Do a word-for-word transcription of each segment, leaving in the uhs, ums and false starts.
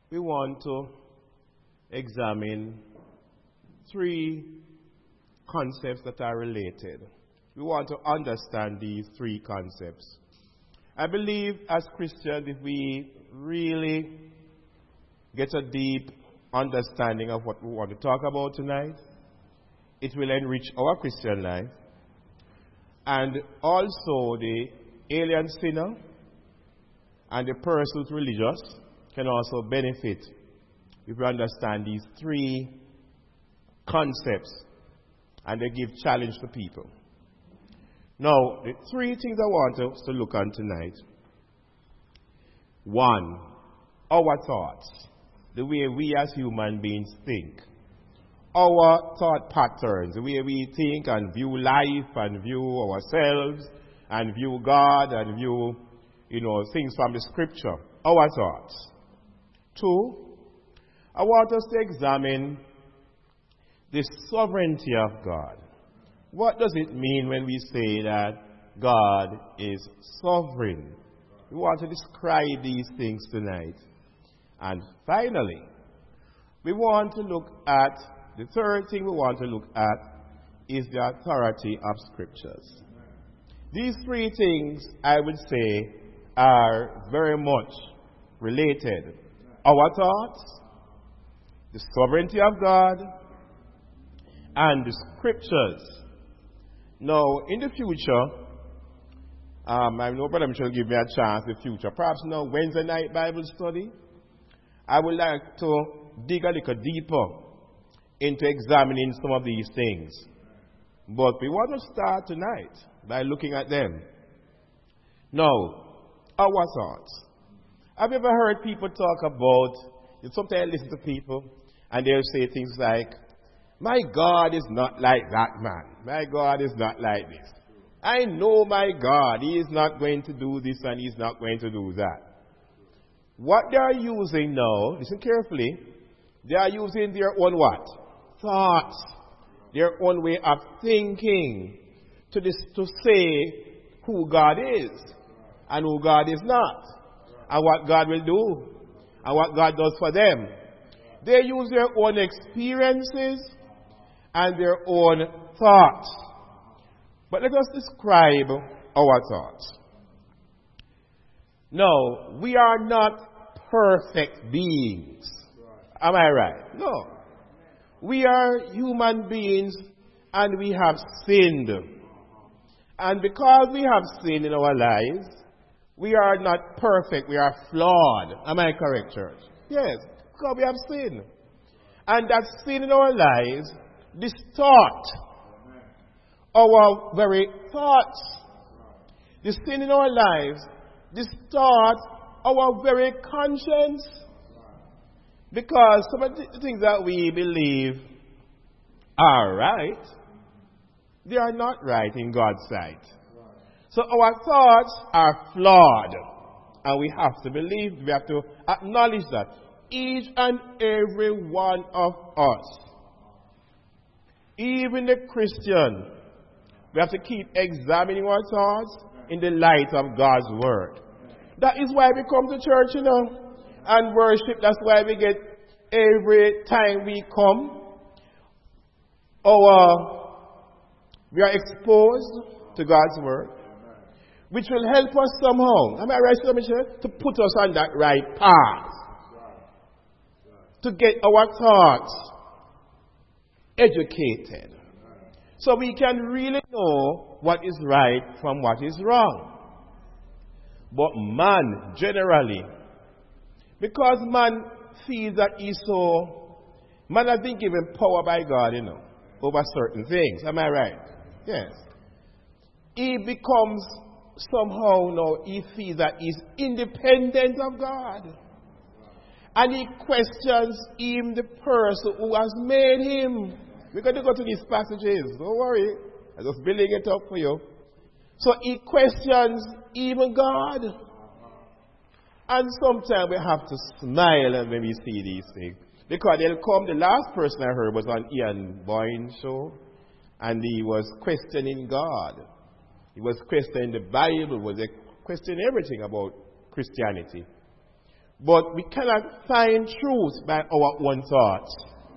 we want to examine three concepts that are related. We want to understand these three concepts. I believe as Christians, if we really get a deep understanding of what we want to talk about tonight, it will enrich our Christian life. And also the alien sinner and the person who's religious can also benefit if we understand these three concepts and they give challenge to people. Now, the three things I want us to look on tonight. One, our thoughts, the way we as human beings think. Our thought patterns, the way we think and view life and view ourselves and view God and view, you know, things from the scripture. Our thoughts. Two, I want us to examine the sovereignty of God. What does it mean when we say that God is sovereign? We want to describe these things tonight. And finally, we want to look at, the third thing we want to look at is the authority of scriptures. These three things, I would say, are very much related. Our thoughts, the sovereignty of God, and the scriptures. Now, in the future, um, I know Brother Mitchell will give me a chance in the future. Perhaps now, Wednesday night Bible study, I would like to dig a little deeper into examining some of these things. But we want to start tonight by looking at them. Now, our thoughts. Have you ever heard people talk about, sometimes I listen to people and they'll say things like, my God is not like that man. My God is not like this. I know my God. He is not going to do this and he's not going to do that. What they are using now, listen carefully, they are using their own what? Thoughts. Their own way of thinking to, this, to say who God is and who God is not. And what God will do. And what God does for them. They use their own experiences and their own thoughts. But let us describe our thoughts. No, we are not perfect beings. Am I right? No. We are human beings and we have sinned. And because we have sinned in our lives, we are not perfect. We are flawed. Am I correct, church? Yes, because we have sinned. And that sin in our lives distort our very thoughts. The sin in our lives distort our very conscience. Because some of the things that we believe are right, they are not right in God's sight. So our thoughts are flawed. And we have to believe, we have to acknowledge that. Each and every one of us, even the Christian, we have to keep examining our thoughts in the light of God's word. That is why we come to church, you know, and worship. That's why we get every time we come, our, we are exposed to God's word, which will help us somehow. Am I right, Sir Michelle? To put us on that right path. To get our thoughts educated. So we can really know what is right from what is wrong. But man, generally, because man feels that he's so, man has been given power by God, you know, over certain things. Am I right? Yes. He becomes somehow, now, he feels that he's independent of God. And he questions even the person who has made him. We're going to go to these passages. Don't worry. I'm just building it up for you. So he questions even God. And sometimes we have to smile when we see these things. Because they'll come, the last person I heard was on Ian Boyne's show. And he was questioning God. He was questioning the Bible. He was questioning everything about Christianity. But we cannot find truth by our own thoughts.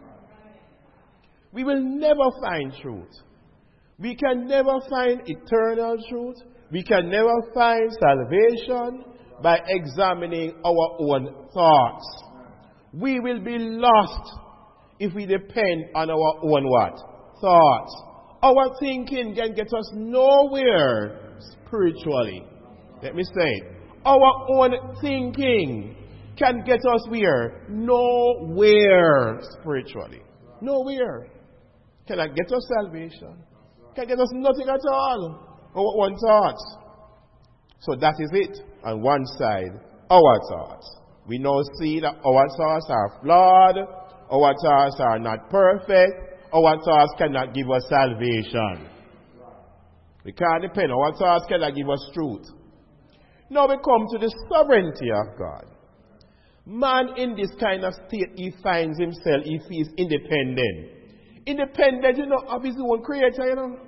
We will never find truth. We can never find eternal truth. We can never find salvation by examining our own thoughts. We will be lost if we depend on our own what? Thoughts. Our thinking can get us nowhere spiritually. Let me say it. Our own thinking can get us where? Nowhere spiritually. Nowhere. Cannot get us salvation. Can get us nothing at all. Our own thoughts. So that is it. On one side, our thoughts. We now see that our thoughts are flawed. Our thoughts are not perfect. Our thoughts cannot give us salvation. We can't depend. Our thoughts cannot give us truth. Now we come to the sovereignty of God. Man in this kind of state, he finds himself, he feels independent. Independent, you know, of his own creator, you know.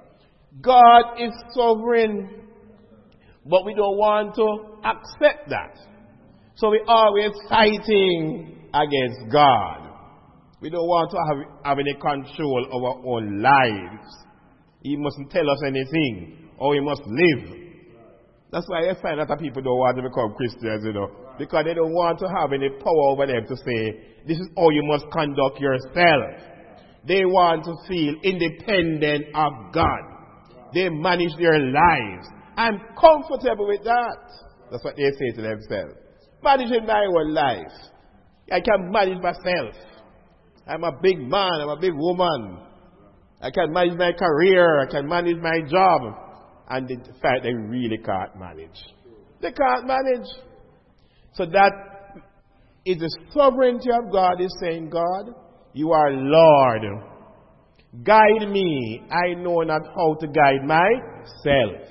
God is sovereign. But we don't want to accept that. So we're always fighting against God. We don't want to have, have any control of our own lives. He mustn't tell us anything, or we must live. That's why I find that people don't want to become Christians, you know, because they don't want to have any power over them to say, this is how you must conduct yourself. They want to feel independent of God. They manage their lives. I'm comfortable with that. That's what they say to themselves. Managing my own life. I can manage myself. I'm a big man. I'm a big woman. I can manage my career. I can manage my job. And in fact, they really can't manage. They can't manage. So that is the sovereignty of God is saying, God, you are Lord. Guide me. I know not how to guide myself.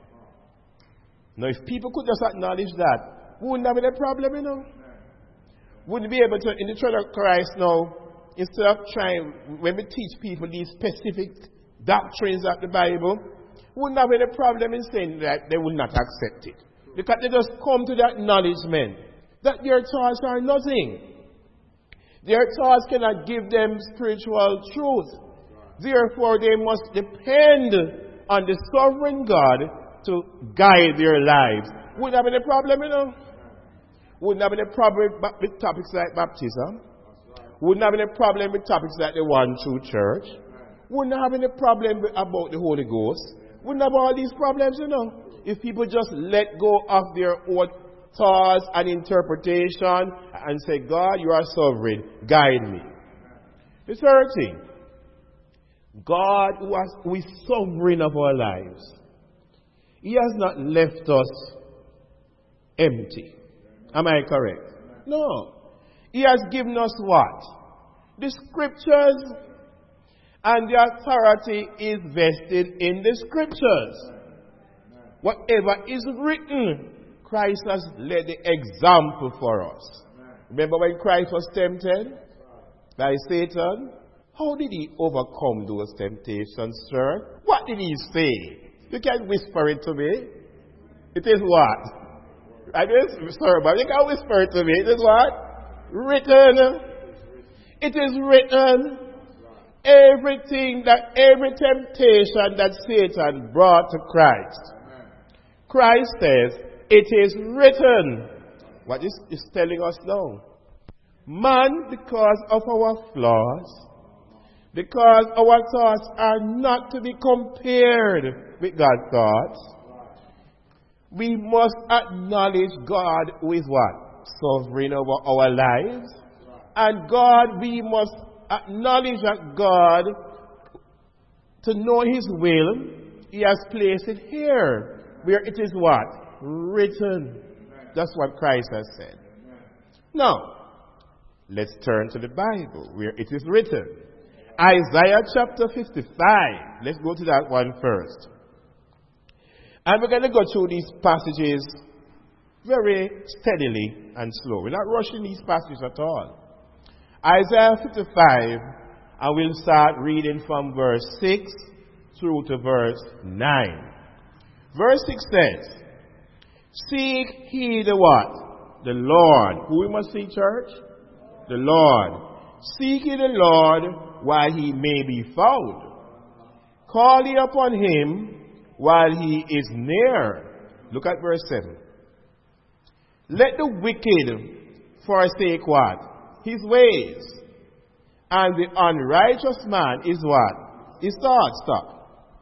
Now, if people could just acknowledge that, we wouldn't have any problem, you know. Wouldn't be able to, in the Church of Christ now, instead of trying, when we teach people these specific doctrines of the Bible, wouldn't have any problem in saying that they would not accept it. Because they just come to the acknowledgement that their thoughts are nothing. Their thoughts cannot give them spiritual truth. Therefore, they must depend on the sovereign God to guide their lives. Wouldn't have any problem, you know. Wouldn't have any problem with topics like baptism. Wouldn't have any problem with topics like the one true church. Wouldn't have any problem with, about the Holy Ghost. Wouldn't have all these problems, you know. If people just let go of their own thoughts and interpretation and say, God, you are sovereign. Guide me. The third thing. God who, has, who is sovereign of our lives. He has not left us empty. Am I correct? No. He has given us what? The scriptures. And the authority is vested in the scriptures. Whatever is written, Christ has led the example for us. Remember when Christ was tempted by Satan? How did he overcome those temptations, sir? What did he say? You can whisper it to me. It is what? I guess, sir, but you can whisper it to me. It is what? Written. It is written. Everything that, every temptation that Satan brought to Christ. Christ says, it is written. What is, is telling us now? Man, because of our flaws, because our thoughts are not to be compared with God's thoughts, we must acknowledge God who is what? Sovereign over our lives. And God, we must acknowledge that God, to know His will, He has placed it here, where it is what? Written. That's what Christ has said. Now, let's turn to the Bible, where it is written. Isaiah chapter fifty-five. Let's go to that one first. And we're going to go through these passages very steadily and slow. We're not rushing these passages at all. Isaiah fifty-five, and we'll start reading from verse six through to verse nine. Verse six says, seek ye the what? The Lord. Who we must seek, church? The Lord. Seek ye the Lord while he may be found. Call ye upon him while he is near. Look at verse seven. Let the wicked forsake what? His ways. And the unrighteous man is what? His thoughts. Stop.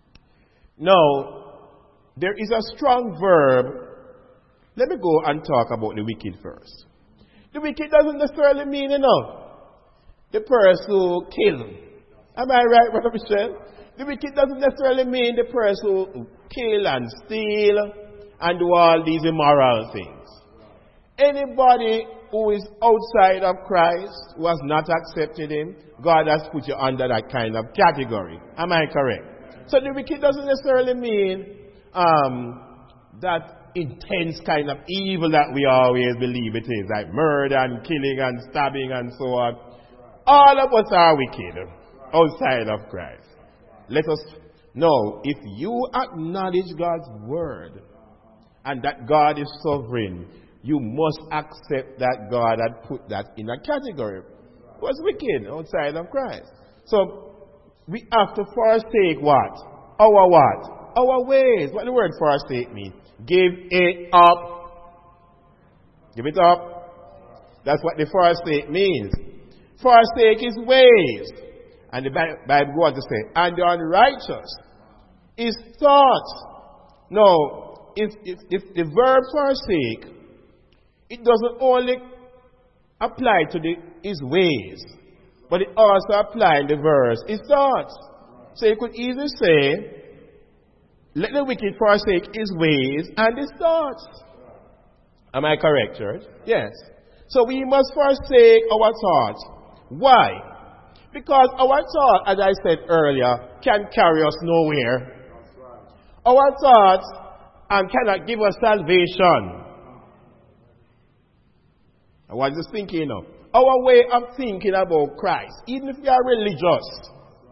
Now, there is a strong verb. Let me go and talk about the wicked first. The wicked doesn't necessarily mean, you know, the person who kills. Am I right, Brother Michelle? The wicked doesn't necessarily mean the person who kill and steal and do all these immoral things. Anybody who is outside of Christ, who has not accepted him, God has put you under that kind of category. Am I correct? So the wicked doesn't necessarily mean um, that intense kind of evil that we always believe it is, like murder and killing and stabbing and so on. All of us are wicked outside of Christ. Let us know, if you acknowledge God's word and that God is sovereign, you must accept that God had put that in a category. Was wicked outside of Christ. So we have to forsake what? Our what? Our ways. What the word forsake means? Give it up. Give it up. That's what the forsake means. Forsake his ways. And the Bible goes on to say, and the unrighteous is thoughts. No, if, if, if the verb forsake, it doesn't only apply to the, his ways, but it also applies in the verse his thoughts. So you could easily say, let the wicked forsake his ways and his thoughts. Am I correct, church? Yes. So we must forsake our thoughts. Why? Because our thought, as I said earlier, can carry us nowhere. Our thoughts um, cannot give us salvation. I was just thinking, you know, our way of thinking about Christ, even if we are religious,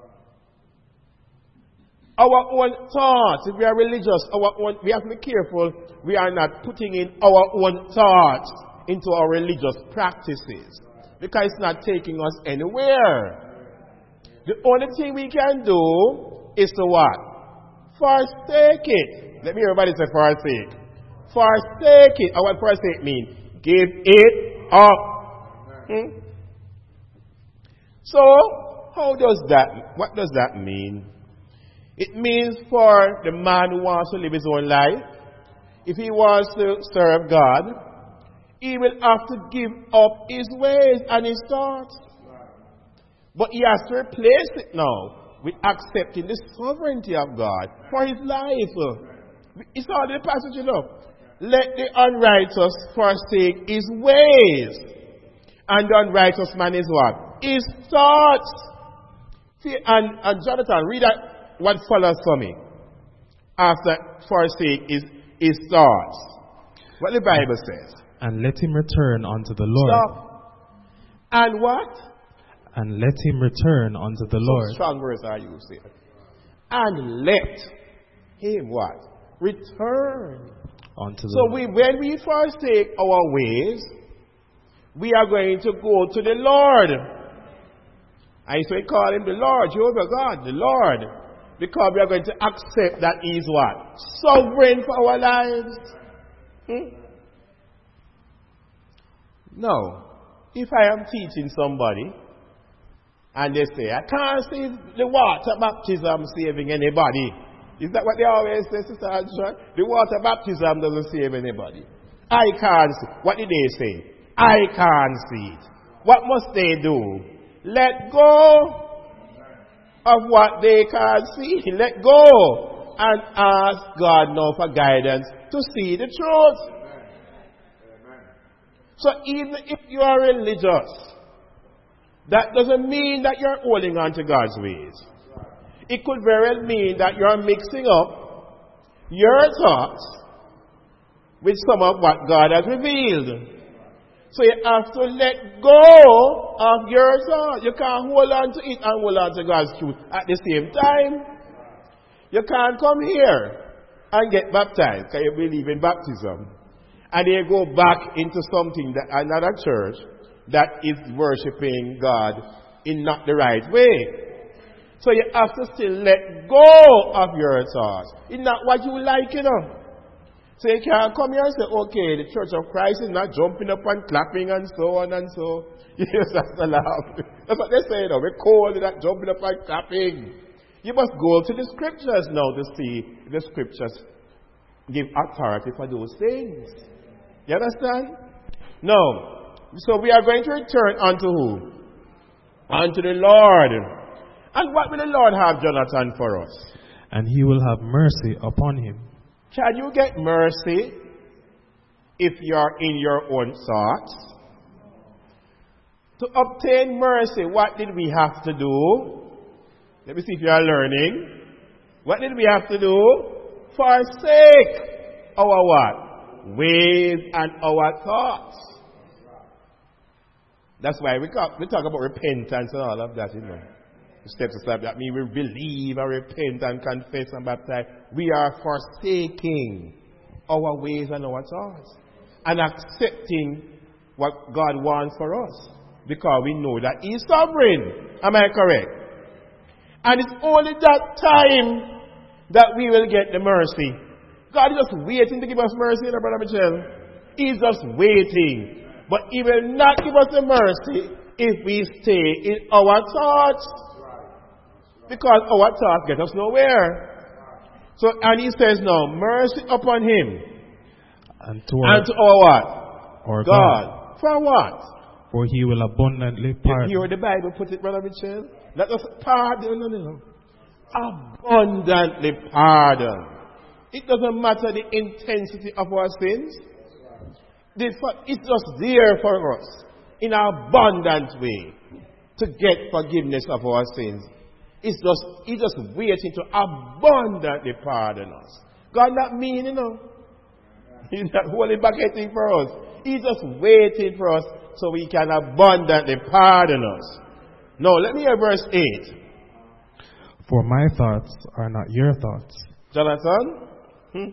our own thoughts, if we are religious, our own, we have to be careful we are not putting in our own thoughts into our religious practices, because it's not taking us anywhere. The only thing we can do is to what? Forsake it. Let me hear everybody say forsake. Forsake it. And what forsake mean? Give it up. Hmm? So, how does that, what does that mean? It means for the man who wants to live his own life, if he wants to serve God, he will have to give up his ways and his thoughts. But he has to replace it now with accepting the sovereignty of God for his life. It's all the passage, you know. Let the unrighteous forsake his ways. And the unrighteous man is what? His thoughts. See, and, and Jonathan, read that, what follows for me. After forsake his, his thoughts. What the Bible says. And let him return unto the Lord. Stop. And what? And let him return unto the Lord. Strong words are used here. And let him what? Return unto the so Lord. we, when we forsake our ways, we are going to go to the Lord. I say call him the Lord, Jehovah God, the Lord. Because we are going to accept that he is what? Sovereign for our lives. Hmm? No. If I am teaching somebody, and they say, I can't see the water baptism saving anybody. Is that what they always say, Sister Angela? The water baptism doesn't save anybody. I can't see. What did they say? I can't see it. What must they do? Let go of what they can't see. Let go and ask God now for guidance to see the truth. So even if you are religious, that doesn't mean that you're holding on to God's ways. It could very well mean that you're mixing up your thoughts with some of what God has revealed. So you have to let go of your thoughts. You can't hold on to it and hold on to God's truth at the same time. You can't come here and get baptized because you believe in baptism. And they go back into something, that another church, that is worshipping God in not the right way. So you have to still let go of your thoughts. It's not what you like, you know. So you can't come here and say, okay, the Church of Christ is not jumping up and clapping and so on and so. You just have to laugh. That's what they say, you know. We're cold, they're not jumping up and clapping. You must go to the scriptures now to see if the scriptures give authority for those things. You understand? No. So we are going to return unto who? Unto the Lord. And what will the Lord have, Jonathan, for us? And he will have mercy upon him. Can you get mercy if you are in your own thoughts? To obtain mercy, what did we have to do? Let me see if you are learning. What did we have to do? Forsake our what? Ways and our thoughts. That's why we talk, we talk about repentance and all of that, you know. The steps of life that mean we believe and repent and confess and baptize. We are forsaking our ways and our thoughts and accepting what God wants for us because we know that He is sovereign. Am I correct? And it's only that time that we will get the mercy. God is just waiting to give us mercy, you know, Brother Michelle. He's just waiting. But He will not give us the mercy if we stay in our thoughts. Because our thoughts get us nowhere. So, and He says now, mercy upon him. And to our, and to our what? Our God. God. For what? For He will abundantly pardon. You hear the Bible put it, Brother Michelle? Let us pardon. No, no, no. Abundantly pardon. It doesn't matter the intensity of our sins. It's just there for us in an abundant way to get forgiveness of our sins. It's just, He's just waiting to abundantly pardon us. God not mean, you know. He's not holding back anything for us. He's just waiting for us so He can abundantly pardon us. Now, let me hear verse eight. For my thoughts are not your thoughts. Jonathan? Hmm?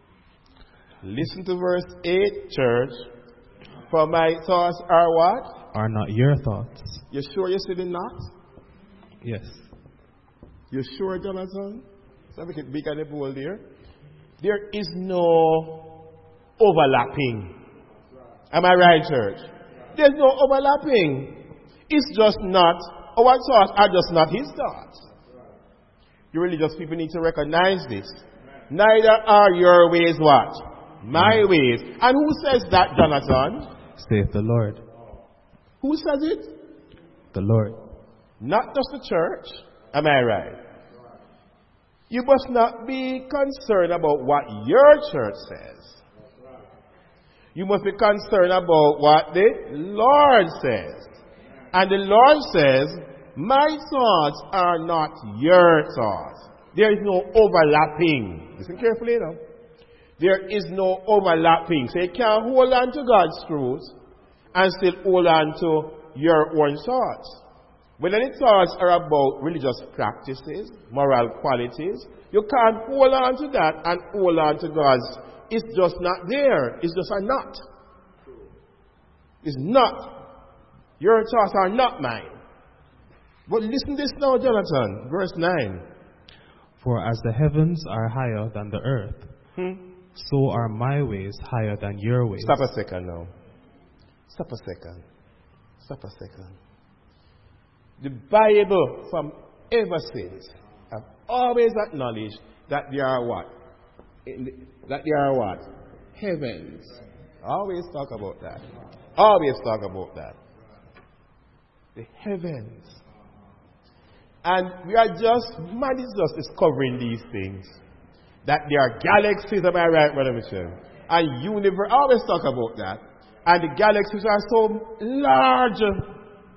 Listen to verse eight, church. For my thoughts are what? Are not your thoughts. You sure you said it not? Yes. You sure, Jonathan? So we can big on the bowl there. There is no overlapping. Am I right, church? There's no overlapping. It's just not, our thoughts are just not His thoughts. You religious people need to recognize this. Neither are your ways what? My ways. And who says that, Jonathan? Saith the Lord. Who says it? The Lord. Not just the church. Am I right? You must not be concerned about what your church says. You must be concerned about what the Lord says. And the Lord says, my thoughts are not your thoughts. There is no overlapping. Listen carefully now. There is no overlapping. So you can't hold on to God's truth and still hold on to your own thoughts. When any thoughts are about religious practices, moral qualities, you can't hold on to that and hold on to God's. It's just not there. It's just a not. It's not. Your thoughts are not mine. But listen to this now, Jonathan. Verse nine. For as the heavens are higher than the earth, hmm? so are my ways higher than your ways. Stop a second now. Stop a second. Stop a second. The Bible from ever since have always acknowledged that there are what? In the, that there are what? Heavens. Always talk about that. Always talk about that. The heavens. And we are just, man is just discovering these things. That there are galaxies, am I right, Brother Michelle? And universe, I always talk about that. And the galaxies are so large.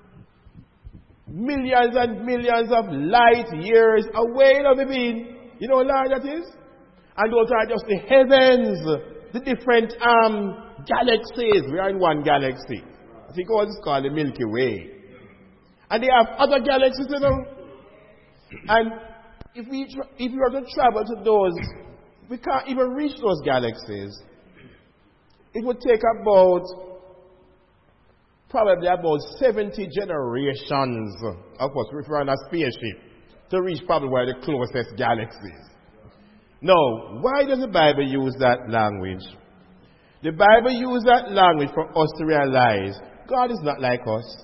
Millions and millions of light years away, you know what I mean? You know how large that is? And those are just the heavens, the different um, galaxies. We are in one galaxy. I think what is called the Milky Way. And they have other galaxies, you know. And if we tra- if we were to travel to those, we can't even reach those galaxies. it would take about, probably about seventy generations of us, if we're on a spaceship, to reach probably where the closest galaxy is. Now, why does the Bible use that language? The Bible uses that language for us to realize God is not like us.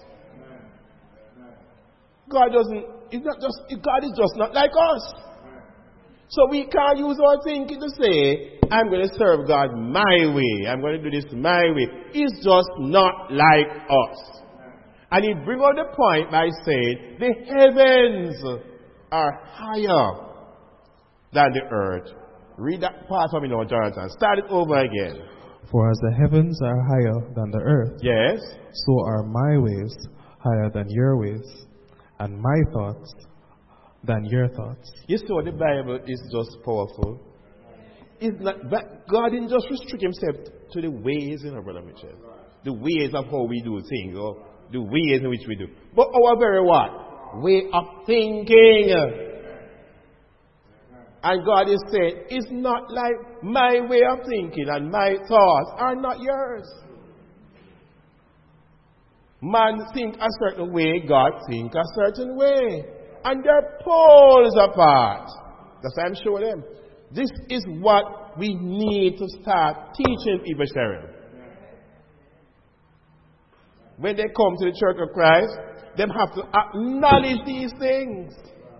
God doesn't, it's not just, God is just not like us. So we can't use our thinking to say, I'm going to serve God my way. I'm going to do this my way. He's just not like us. And he brings on the point by saying, the heavens are higher than the earth. Read that part for me now, Jonathan. Start it over again. For as the heavens are higher than the earth, yes, so are my ways higher than your ways, and my thoughts than your thoughts. You saw the Bible is just powerful. It's not, but God didn't just restrict himself to the ways, you know, Brother Mitchell. The ways of how we do things, or the ways in which we do. But our very what? Way of thinking. And God is saying, it's not like my way of thinking and my thoughts are not yours. Man think a certain way, God think a certain way. And they're poles apart. That's why I'm showing them. This is what we need to start teaching people, Sharon. When they come to the Church of Christ, they have to acknowledge these things.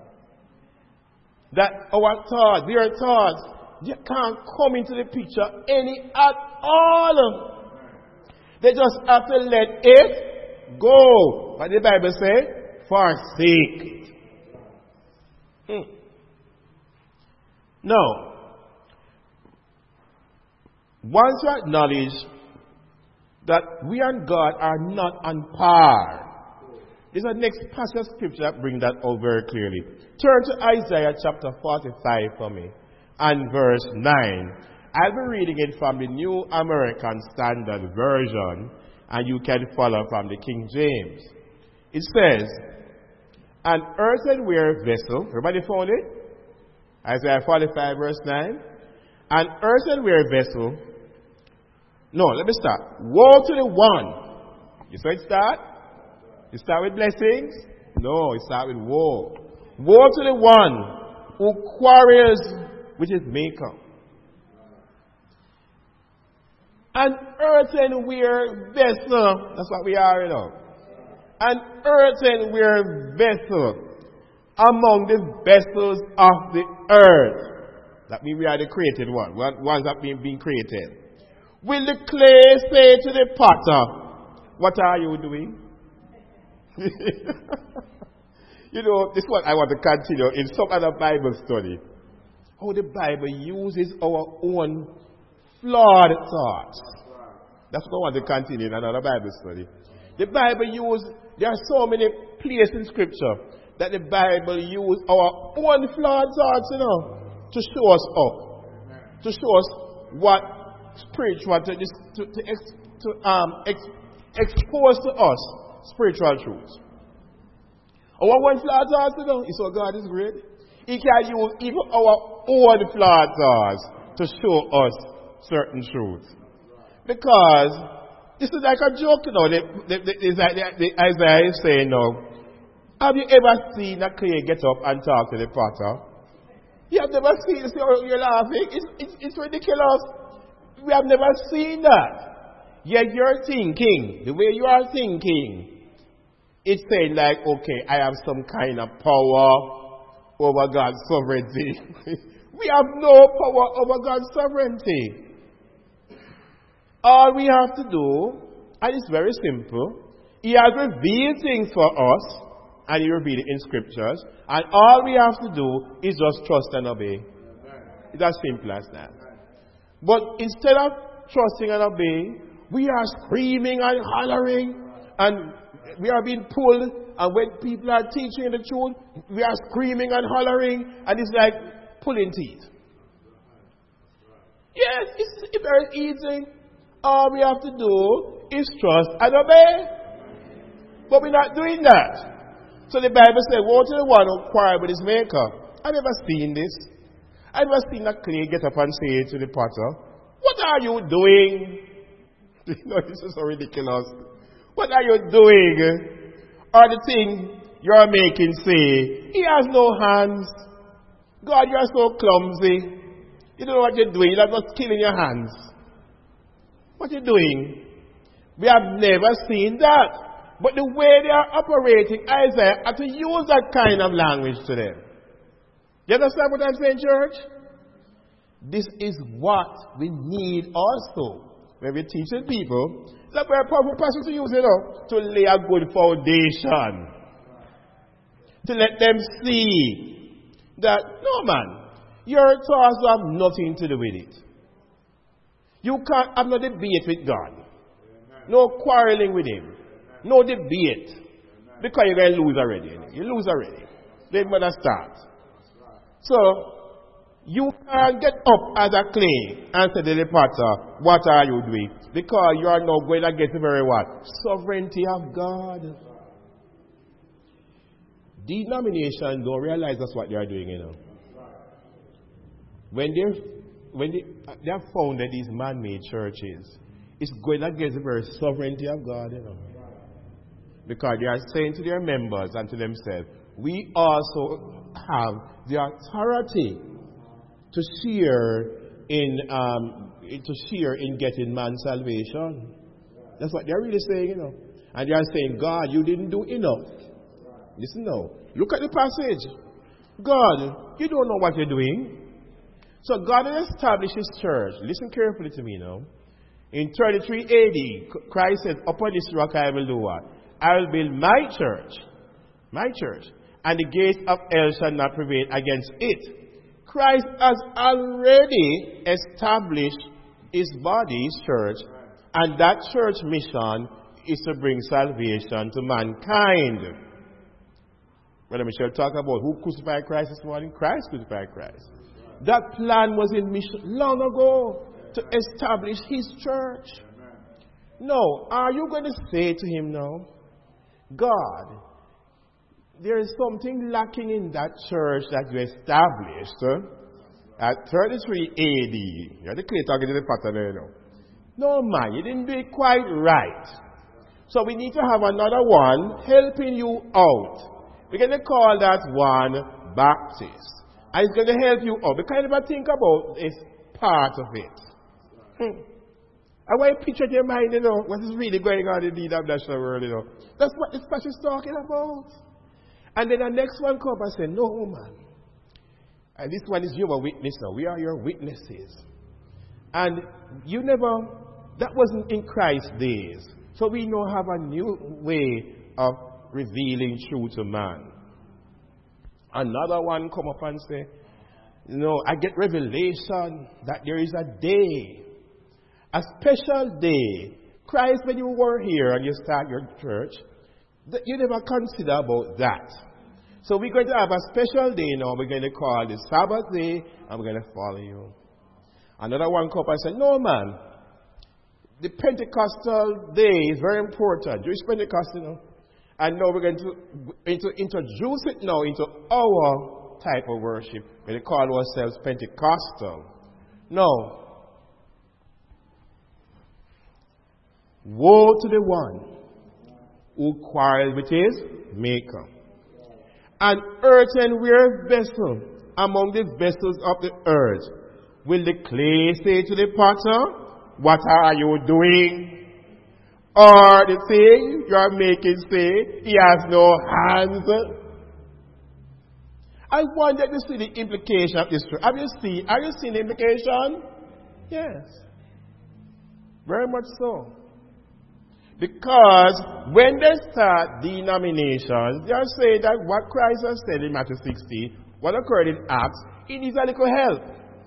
That our thoughts, their thoughts, you can't come into the picture any at all. They just have to let it go. What the Bible says? Forsake it. Hmm. Now, once you acknowledge that we and God are not on par, this is the next passage of scripture that brings that out very clearly. Turn to Isaiah chapter forty-five for me and verse nine. I'll be reading it from the New American Standard Version and you can follow from the King James. It says, an earthenware vessel, everybody found it? Isaiah forty-five verse nine. An earthenware vessel. No, let me start. Woe to the one. You saw it start? You start with blessings? No, you start with woe. Woe to the one who quarrels with his maker. An earthenware vessel. That's what we are, you know. An earthenware vessel among the vessels of the earth. That means we are the created one. Ones that being being created. Will the clay say to the potter, what are you doing? You know, this is what I want to continue in some other Bible study. How the Bible uses our own flawed thoughts. That's what I want to continue in another Bible study. The Bible uses, there are so many places in Scripture that the Bible uses our own flawed thoughts, you know, to show us up. To show us what spiritual, to, to, to, to um, ex, expose to us spiritual truths. Our one flawed thoughts, you know, is so God is great. He can use even our own flawed thoughts to show us certain truths. Because this is like a joke, you know. The, the, the, it's like the, the Isaiah is saying now, have you ever seen a clay get up and talk to the potter? You have never seen it. You're laughing. It's, it's, it's ridiculous. We have never seen that. Yet you're thinking, the way you are thinking, it's saying like, okay, I have some kind of power over God's sovereignty. We have no power over God's sovereignty. All we have to do, and it's very simple, He has revealed things for us, and He revealed it in Scriptures, and all we have to do is just trust and obey. It's as simple as that. But instead of trusting and obeying, we are screaming and hollering, and we are being pulled, and when people are teaching the truth, we are screaming and hollering, and it's like pulling teeth. Yes, it's, it's very easy. All we have to do is trust and obey. But we're not doing that. So the Bible says, woe to the one who quarrels with his maker. I've never seen this. I've never seen a clay get up and say to the potter, what are you doing? No, this is so ridiculous. What are you doing? Or the thing you're making say, he has no hands. God, you are so clumsy. You don't know what you're doing. You're not killing your hands. What are you doing? We have never seen that. But the way they are operating, Isaiah had to use that kind of language to them. You understand what I'm saying, church? This is what we need also. When we're teaching people, that's very powerful person to use, you know, to lay a good foundation. To let them see that, no man, your thoughts have nothing to do with it. You can't have no debate with God. No quarreling with Him. No debate. Because you're going to lose already. You lose already. Then when I start. So, you can't get up as a clay and say to the potter, what are you doing? Because you are now going against the very what? Sovereignty of God. Denominations don't realize that's what they are doing, you know. When they when they, they have founded these man-made churches, it's going against the very sovereignty of God, you know. Because they are saying to their members and to themselves, we also have the authority to share in um, to share in getting man's salvation. That's what they're really saying, you know. And they are saying, God, you didn't do enough. Listen now. Look at the passage. God, you don't know what you're doing. So God has established His church. Listen carefully to me now. In thirty-three A D, Christ said, upon this rock I will do what? I will build my church. My church. And the gates of hell shall not prevail against it. Christ has already established His body, His church. And that church mission is to bring salvation to mankind. Brother Michelle talk about who crucified Christ this morning. Christ crucified Christ. That plan was in mission long ago to establish His church. No, are you going to say to Him now, God, there is something lacking in that church that you established uh, at thirty-three A D. You're the clay talking to the pattern, you know. No, man, you didn't do it quite right. So we need to have another one helping you out. We're going to call that one Baptist. And it's going to help you out. Because you never think about this part of it. Hmm. I want you to picture in your mind, you know, what is really going on in the international world, you know. That's what this passage is talking about. And then the next one comes and says, no, man. And this one is your witness now. We are your witnesses. And you never, that wasn't in Christ's days. So we now have a new way of revealing truth to man. Another one come up and say, you know, I get revelation that there is a day, a special day. Christ, when you were here and you start your church, you never consider about that. So we're going to have a special day now. We're going to call the Sabbath day and we're going to follow you. Another one come up and say, no, man. The Pentecostal day is very important. Jewish Pentecostal, you know. And now we're going to, into, introduce it now into our type of worship. We call ourselves Pentecostal. No. Woe to the one who quarrels with his maker. An earthenware vessel among the vessels of the earth. Will the clay say to the potter, what are you doing? Or the thing you are making say, he has no hands. I wanted to see the implication of this. Have you seen, have you seen the implication? Yes. Very much so. Because when they start denominations, they are saying that what Christ has said in Matthew sixteen, what occurred in Acts, it needs a little help.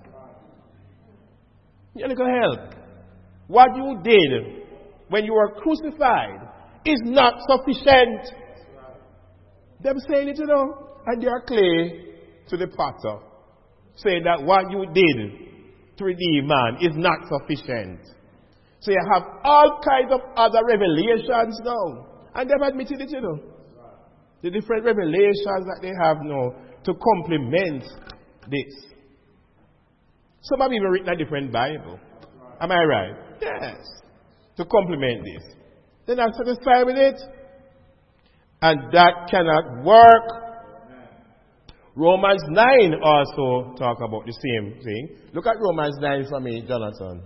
A little help. What you did when you were crucified is not sufficient. Them saying it, you know, and they are clay to the potter, saying that what you did to redeem man is not sufficient. So you have all kinds of other revelations now. And they've admitted it, you know. The different revelations that they have now to complement this. Some have even written a different Bible. Am I right? Yes. to complement this. They're not satisfied with it. And that cannot work. Romans nine also talk about the same thing. Look at Romans nine for me, Jonathan.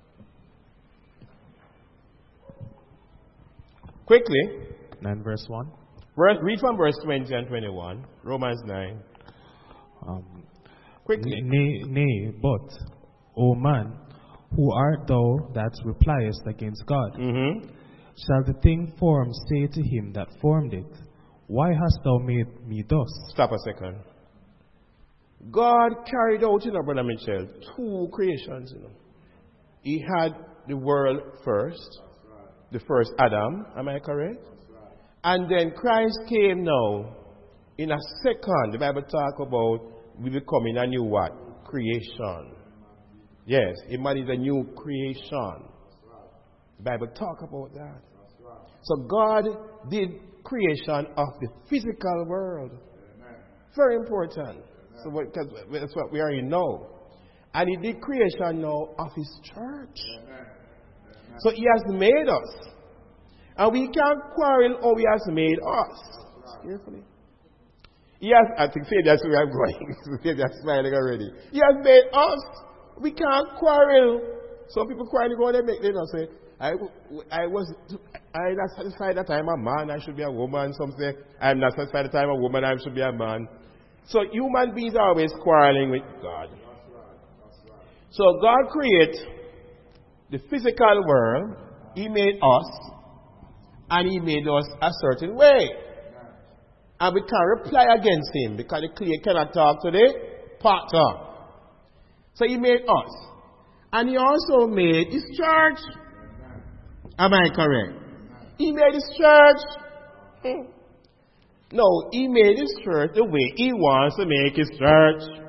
Quickly. nine verse one. Read from verse twenty and twenty-one. Romans nine. Um, Quickly. Nay, nay, but, O man, who art thou that repliest against God? Mm-hmm. Shall the thing formed say to him that formed it, why hast thou made me thus? Stop a second. God carried out, you know, Brother Mitchell, two creations, you know. He had the world first, the first Adam, am I correct? And then Christ came now in a second. The Bible talk about we becoming a new what? Creation. Yes, man is a new creation. The Bible talk about that. So God did creation of the physical world. Very important. So what, cause that's what we are in now. And He did creation now of His church. So He has made us. And we can't quarrel how He has made us. Carefully. He has, I think that's where I'm going. Fabian's smiling already. He has made us. We can't quarrel. Some people quarrel, go and make, they don't say, I, I was, I'm not satisfied that I'm a man, I should be a woman, something. I'm not satisfied that I'm a woman, I should be a man. So human beings are always quarreling with God. So God created the physical world. He made us. And He made us a certain way. And we can't reply against Him because the clay cannot talk to the potter. So He made us. And He also made His church. Am I correct? He made His church. Hmm. No, He made His church the way He wants to make His church.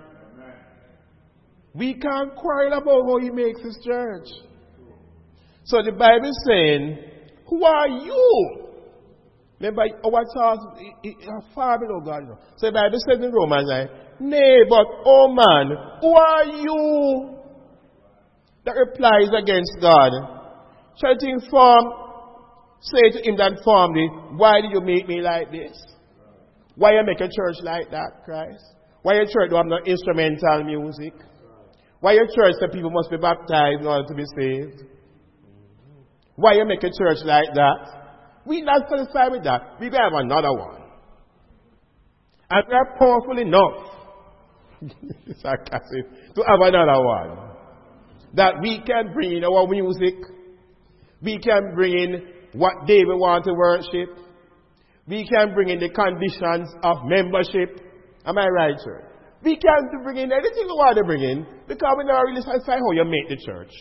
We can't quarrel about how He makes His church. So the Bible is saying, who are you? Remember, our thoughts are far below God. So the Bible says in Romans nine, nay, but, oh man, who are you that replies against God? Shall the thing form, say to Him that formed it, why did you make me like this? Why you make a church like that, Christ? Why your church don't have no instrumental music? Why your church say people must be baptized in order to be saved? Why you make a church like that? We're not satisfied with that. We're going to have another one. And we are powerful enough sarcastic, to have another one. That we can bring in our music. We can bring in what David wants to worship. We can bring in the conditions of membership. Am I right, sir? We can bring in anything we want to bring in because we're not really satisfied how you make the church.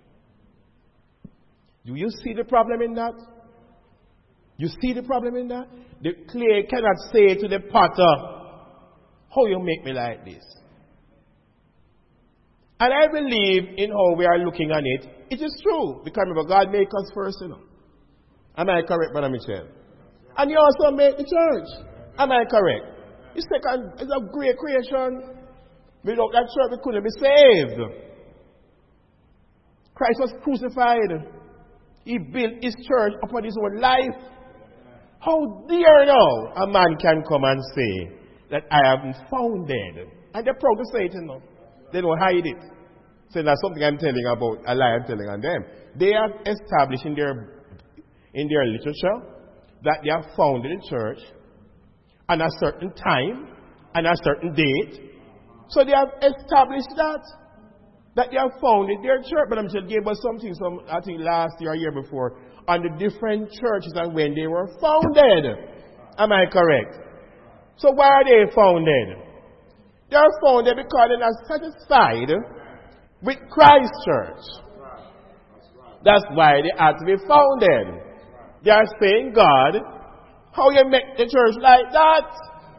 Do you see the problem in that? You see the problem in that? The clay cannot say to the potter, how you make me like this? And I believe in how we are looking at it. It is true. Because remember, God made us first, you know. Am I correct, Brother Michel? And He also made the church. Am I correct? His second is a great creation. Without that church, we couldn't be saved. Christ was crucified. He built His church upon His own life. How dare now a man can come and say that I have been founded. And they're proud to say it, you know. They don't hide it. So that's something I'm telling about, a lie I'm telling on them. They have established in their, in their literature that they have founded a church on a certain time and a certain date. So they have established that. That they have founded their church. But I'm just gave us something, some, I think last year or year before, on the different churches and when they were founded. Am I correct? So why are they founded? They are founded because they're not satisfied with Christ's church. That's why they have to be founded. They are saying, God, how you make the church like that?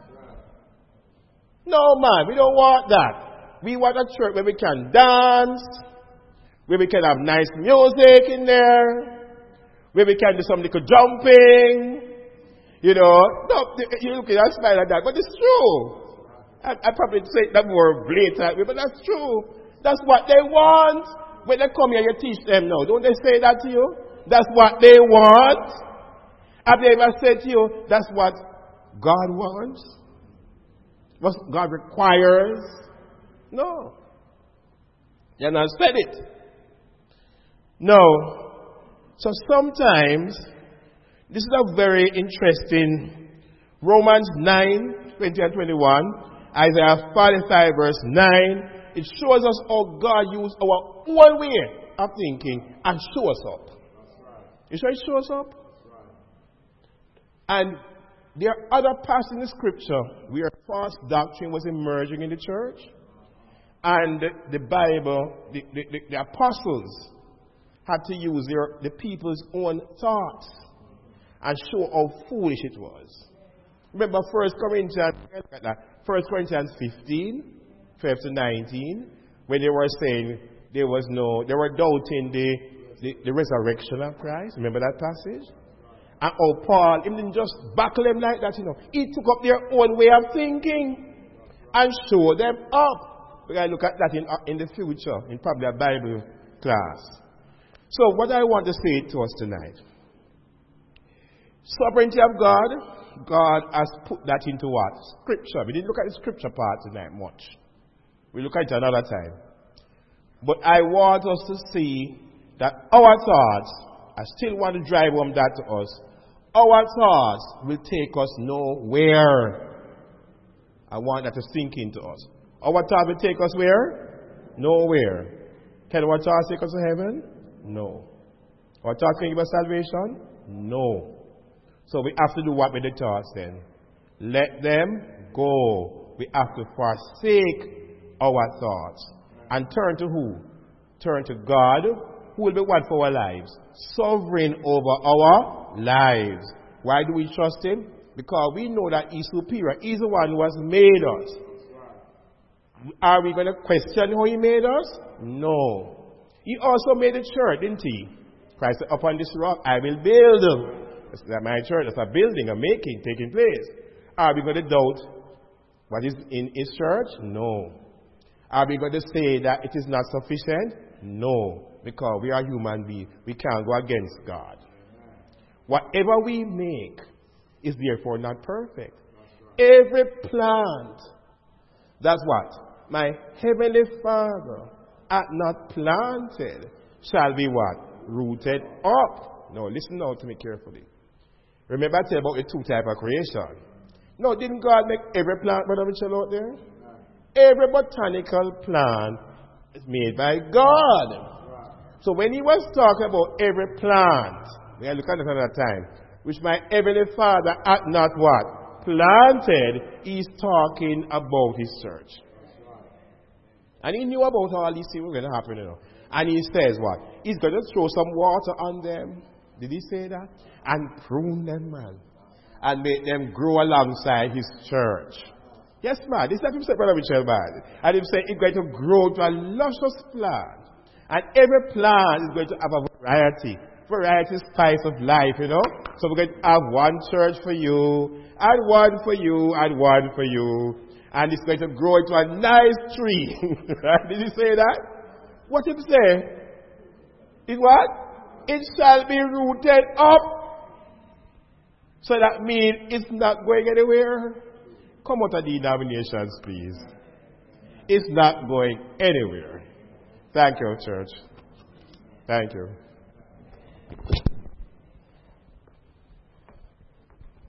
No, man, we don't want that. We want a church where we can dance, where we can have nice music in there, where we can do some little jumping. You know, no, you look at that smile like that, but it's true. I, I probably say that more blatantly, but that's true. That's what they want. When they come here, you teach them now. Don't they say that to you? that's what they want? Have they ever said to you, that's what God wants? What God requires? No. They have not said it. No. So sometimes, this is a very interesting, Romans nine, twenty and twenty-one, Isaiah forty-five verse nine, it shows us how God used our own way of thinking and show us up. You sure it shows up? And there are other passages in the scripture where false doctrine was emerging in the church. And the, the Bible, the, the, the, the apostles had to use their, the people's own thoughts and show how foolish it was. Remember First Corinthians, First Corinthians fifteen, twelve to nineteen, when they were saying there was no, they were doubting the, the, the resurrection of Christ. Remember that passage? And oh, Paul, he didn't just buckle them like that, you know. He took up their own way of thinking and showed them up. We're going to look at that in, in the future, in probably a Bible class. So what I want to say to us tonight, sovereignty of God, God has put that into what? Scripture. We didn't look at the scripture part tonight much. We'll look at it another time. But I want us to see that our thoughts, I still want to drive home that to us, our thoughts will take us nowhere. I want that to sink into us. Our thoughts will take us where? Nowhere. Can our thoughts take us to heaven? No. Our thoughts can give us salvation? No. So we have to do what with the thoughts then? Let them go. We have to forsake our thoughts. And turn to who? Turn to God, who will be what for our lives? Sovereign over our lives. Why do we trust Him? Because we know that He's superior. He's the one who has made us. Are we going to question how He made us? No. He also made a church, didn't He? Christ said, upon this rock I will build. That's my church. That's a building, a making, taking place. Are we going to doubt what is in His church? No. Are we going to say that it is not sufficient? No. Because we are human beings. We can't go against God. Whatever we make is therefore not perfect. Every plant, that's what? My heavenly Father hath not planted shall be what? Rooted up. No, listen now to me carefully. Remember I tell you about the two types of creation. No, didn't God make every plant, Brother Mitchell, out there? Every botanical plant is made by God. So when he was talking about every plant, we are looking at it another time, which my heavenly Father hath not what? Planted, he's talking about his church. And he knew about all these things were going to happen, you know. And he says what? He's going to throw some water on them. Did he say that? And prune them, man. And make them grow alongside his church. Yes, man. This is what he said, Brother Mitchell, man. And he said it's going to grow to a luscious plant. And every plant is going to have a variety. Variety is spice of life, you know. So we're going to have one church for you, and one for you, and one for you. And it's going to grow into a nice tree. Right? Did he say that? What did he say? It what? It shall be rooted up. So that means it's not going anywhere. Come out of the denominations, please. It's not going anywhere. Thank you, church. Thank you.